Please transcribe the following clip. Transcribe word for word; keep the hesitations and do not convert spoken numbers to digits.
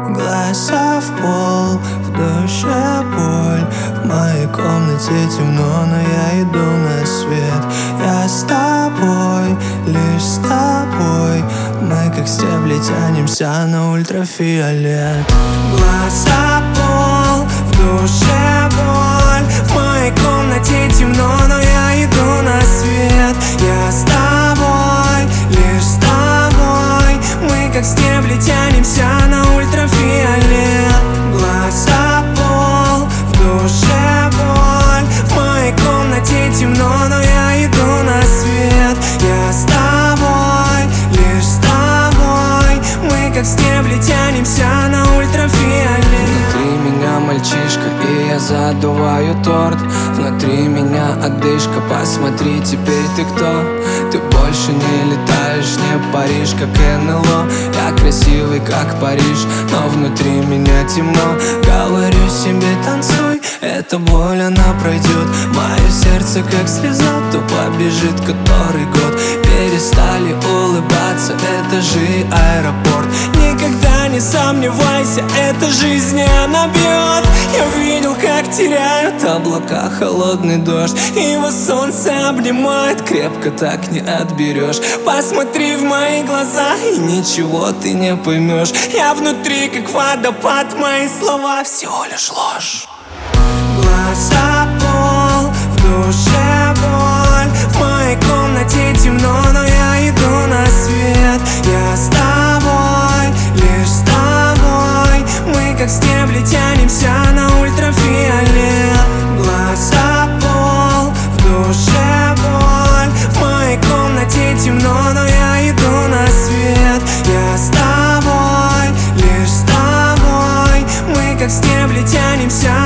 Глаза в пол, в душе боль. В моей комнате темно, но я иду на свет. Я с тобой, лишь с тобой. Мы как стебли тянемся на ультрафиолет. Глаза пол, в душе боль. В моей комнате темно, но я иду на свет. Я с тобой, лишь с тобой. Мы как стебли тянемся на ультрафиолет. Глаза пол, в душе боль. В моей комнате темно, но я иду на свет. Я с тобой, лишь с тобой. Мы как стебли тянемся на ультрафиолет. Внутри меня мальчишка, и я задуваю торт. Внутри меня одышка, посмотри, теперь ты кто? Ты больше не летаешь, не паришь, как эн эл о. Я красивый, как Париж, но внутри меня темно. Говорю себе, танцуй, эта боль, она пройдет. Мое сердце, как слеза, тупо бежит который год. Перестали улыбаться, это же аэропорт. Никогда не сомневайся, это жизнь, и она бьет. Я видел, как теряют облака холодный дождь. Его солнце обнимает, крепко так не отберешь. Посмотри в мои глаза, и ничего ты не поймешь. Я внутри, как водопад, мои слова всего лишь ложь. Глаза пол, в душе боль. В моей комнате темно, но я иду на свет. Я с тобой, лишь с тобой. Мы как стебли тянемся на ультрафиолет. Глаза пол, в душе боль. В моей комнате темно, но я иду на свет. Я с тобой, лишь с тобой. Мы как стебли тянемся